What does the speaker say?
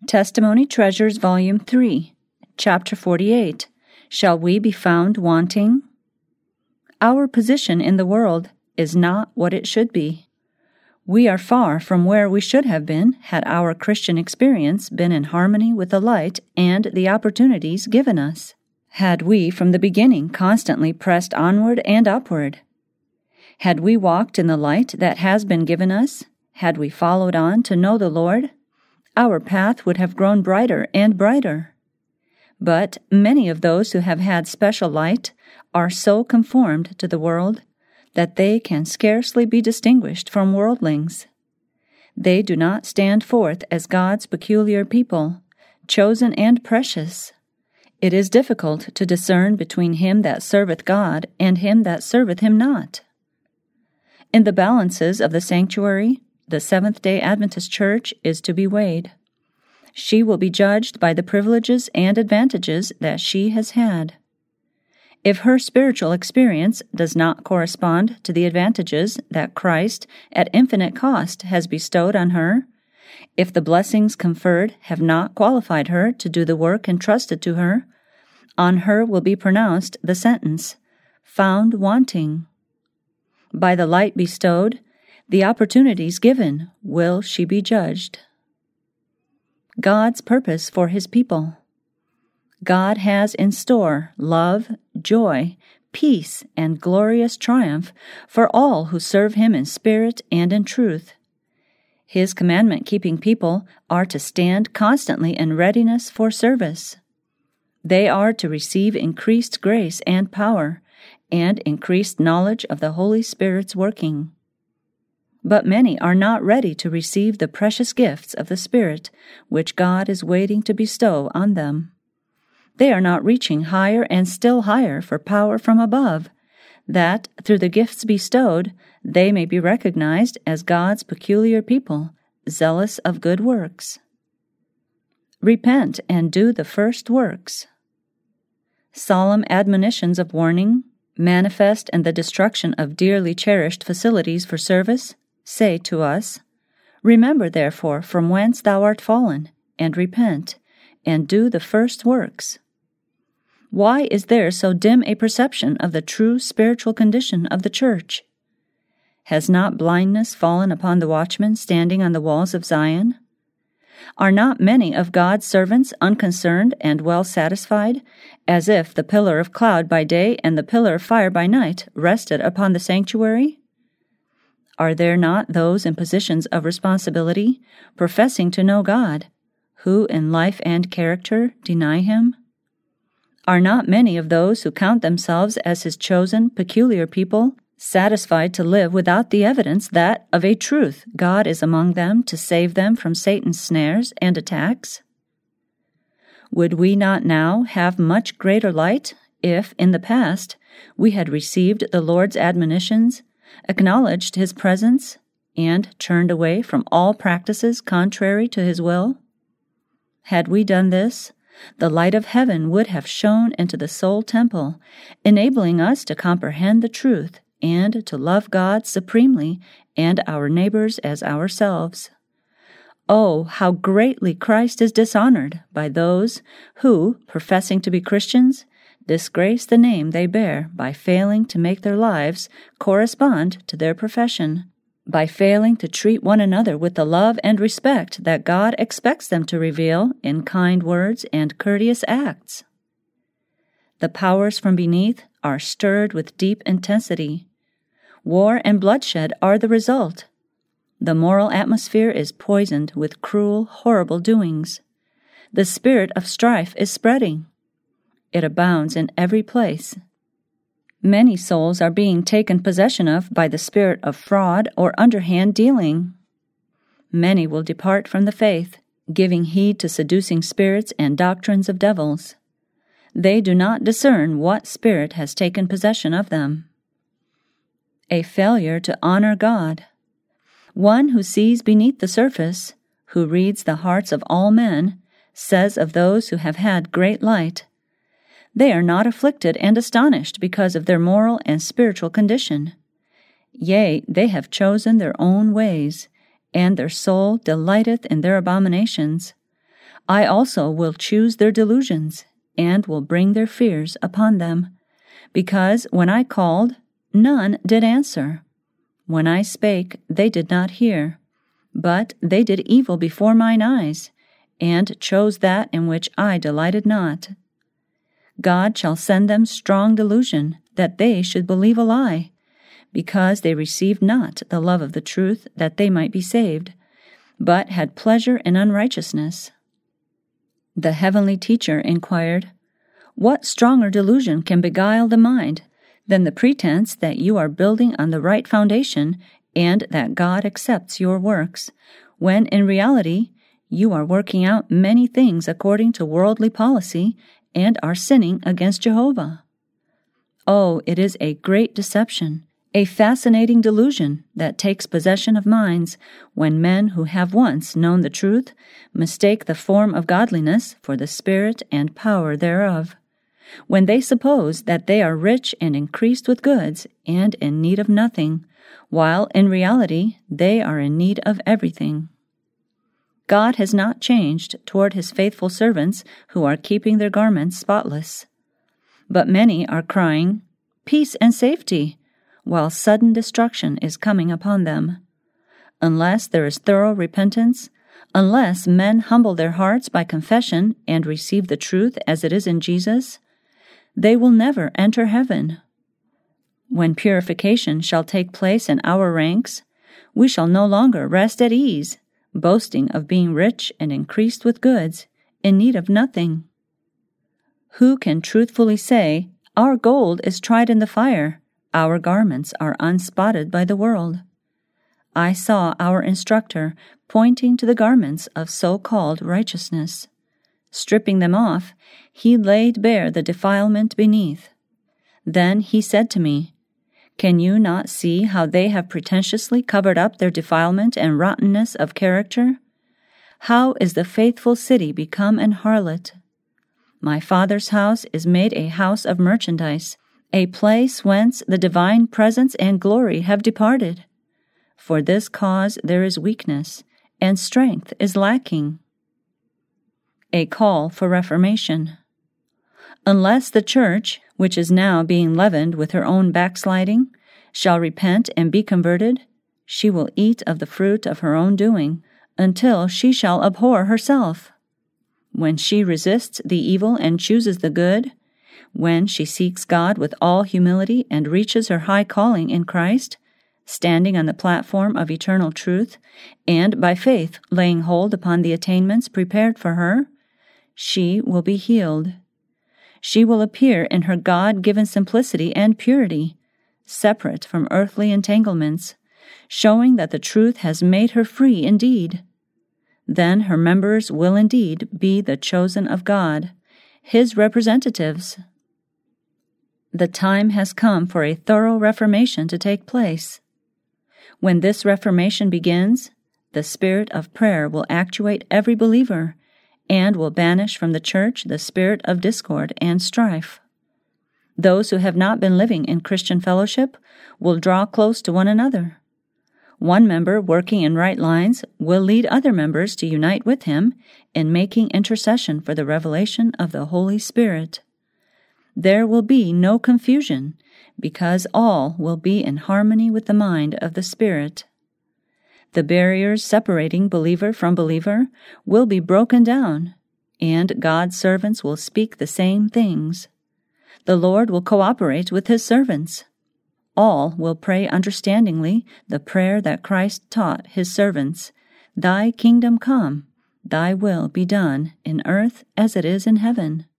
Testimony Treasures, Volume 3, Chapter 48. Shall we be found wanting? Our position in the world is not what it should be. We are far from where we should have been had our Christian experience been in harmony with the light and the opportunities given us. Had we from the beginning constantly pressed onward and upward. Had we walked in the light that has been given us, had we followed on to know the Lord, our path would have grown brighter and brighter. But many of those who have had special light are so conformed to the world that they can scarcely be distinguished from worldlings. They do not stand forth as God's peculiar people, chosen and precious. It is difficult to discern between him that serveth God and him that serveth him not. In the balances of the sanctuary, the Seventh-day Adventist Church is to be weighed. She will be judged by the privileges and advantages that she has had. If her spiritual experience does not correspond to the advantages that Christ at infinite cost has bestowed on her, if the blessings conferred have not qualified her to do the work entrusted to her, on her will be pronounced the sentence, found wanting. By the light bestowed, the opportunities given, will she be judged. God's purpose for his people. God has in store love, joy, peace, and glorious triumph for all who serve him in spirit and in truth. His commandment-keeping people are to stand constantly in readiness for service. They are to receive increased grace and power, and increased knowledge of the Holy Spirit's working. But many are not ready to receive the precious gifts of the Spirit which God is waiting to bestow on them. They are not reaching higher and still higher for power from above, that, through the gifts bestowed, they may be recognized as God's peculiar people, zealous of good works. Repent and do the first works. Solemn admonitions of warning, manifest in the destruction of dearly cherished facilities for service, say to us, Remember therefore from whence thou art fallen, and repent, and do the first works. Why is there so dim a perception of the true spiritual condition of the church? Has not blindness fallen upon the watchmen standing on the walls of Zion? Are not many of God's servants unconcerned and well satisfied, as if the pillar of cloud by day and the pillar of fire by night rested upon the sanctuary? Are there not those in positions of responsibility, professing to know God, who in life and character deny him? Are not many of those who count themselves as his chosen, peculiar people, satisfied to live without the evidence that, of a truth, God is among them to save them from Satan's snares and attacks? Would we not now have much greater light if, in the past, we had received the Lord's admonitions, acknowledged his presence, and turned away from all practices contrary to his will? Had we done this, the light of heaven would have shone into the soul temple, enabling us to comprehend the truth and to love God supremely and our neighbors as ourselves. Oh, how greatly Christ is dishonored by those who, professing to be Christians, disgrace the name they bear by failing to make their lives correspond to their profession, by failing to treat one another with the love and respect that God expects them to reveal in kind words and courteous acts. The powers from beneath are stirred with deep intensity. War and bloodshed are the result. The moral atmosphere is poisoned with cruel, horrible doings. The spirit of strife is spreading. It abounds in every place. Many souls are being taken possession of by the spirit of fraud or underhand dealing. Many will depart from the faith, giving heed to seducing spirits and doctrines of devils. They do not discern what spirit has taken possession of them. A failure to honor God. One who sees beneath the surface, who reads the hearts of all men, says of those who have had great light, They are not afflicted and astonished because of their moral and spiritual condition. Yea, they have chosen their own ways, and their soul delighteth in their abominations. I also will choose their delusions, and will bring their fears upon them. Because when I called, none did answer. When I spake, they did not hear. But they did evil before mine eyes, and chose that in which I delighted not. God shall send them strong delusion, that they should believe a lie, because they received not the love of the truth, that they might be saved, but had pleasure in unrighteousness. The heavenly teacher inquired, What stronger delusion can beguile the mind than the pretense that you are building on the right foundation and that God accepts your works, when in reality you are working out many things according to worldly policy and are sinning against Jehovah? Oh, it is a great deception, a fascinating delusion that takes possession of minds when men who have once known the truth mistake the form of godliness for the spirit and power thereof, when they suppose that they are rich and increased with goods and in need of nothing, while in reality they are in need of everything. God has not changed toward his faithful servants who are keeping their garments spotless. But many are crying, Peace and safety, while sudden destruction is coming upon them. Unless there is thorough repentance, unless men humble their hearts by confession and receive the truth as it is in Jesus, they will never enter heaven. When purification shall take place in our ranks, we shall no longer rest at ease, boasting of being rich and increased with goods, in need of nothing. Who can truthfully say, Our gold is tried in the fire, our garments are unspotted by the world? I saw our instructor pointing to the garments of so-called righteousness. Stripping them off, he laid bare the defilement beneath. Then he said to me, Can you not see how they have pretentiously covered up their defilement and rottenness of character? How is the faithful city become an harlot? My Father's house is made a house of merchandise, a place whence the divine presence and glory have departed. For this cause there is weakness, and strength is lacking. A call for reformation. Unless the church, which is now being leavened with her own backsliding, shall repent and be converted, she will eat of the fruit of her own doing, until she shall abhor herself. When she resists the evil and chooses the good, when she seeks God with all humility and reaches her high calling in Christ, standing on the platform of eternal truth, and by faith laying hold upon the attainments prepared for her, she will be healed. She will appear in her God-given simplicity and purity, separate from earthly entanglements, showing that the truth has made her free indeed. Then her members will indeed be the chosen of God, his representatives. The time has come for a thorough reformation to take place. When this reformation begins, the spirit of prayer will actuate every believer and will banish from the church the spirit of discord and strife. Those who have not been living in Christian fellowship will draw close to one another. One member working in right lines will lead other members to unite with him in making intercession for the revelation of the Holy Spirit. There will be no confusion, because all will be in harmony with the mind of the Spirit. The barriers separating believer from believer will be broken down, and God's servants will speak the same things. The Lord will cooperate with his servants. All will pray understandingly the prayer that Christ taught his servants, Thy kingdom come, thy will be done in earth as it is in heaven.